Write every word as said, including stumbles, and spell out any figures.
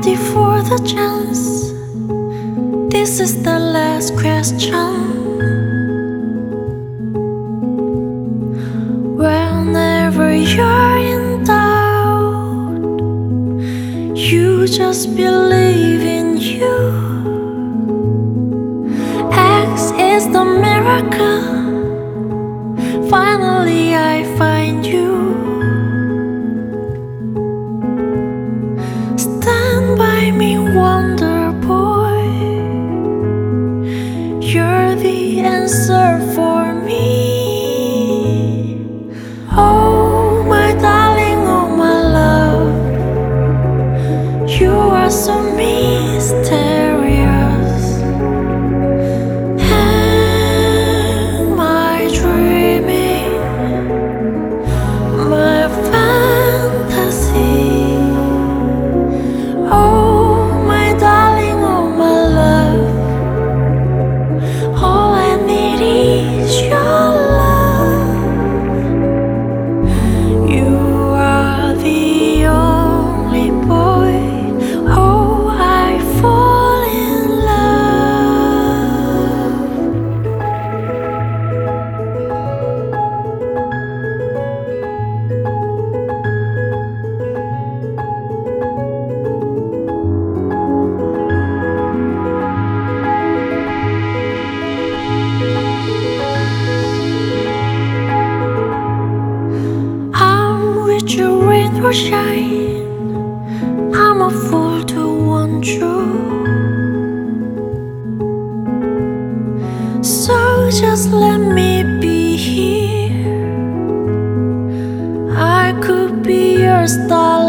ready for the chance. This is the last question. Whenever you're in doubt, you just believe in you. X is the miracle. Finally I find you. Stand by me, wonder boy. You're the answer for me. Oh my darling, oh my love, you are so mysterious. Am I dreaming? My fantasy. Oh my darling, oh my love, all I need is your love. You are the only boy. Oh, I fall in love. I'm with you, rain or shine. I'm a fool to want you. So just let me be here. I could be your star.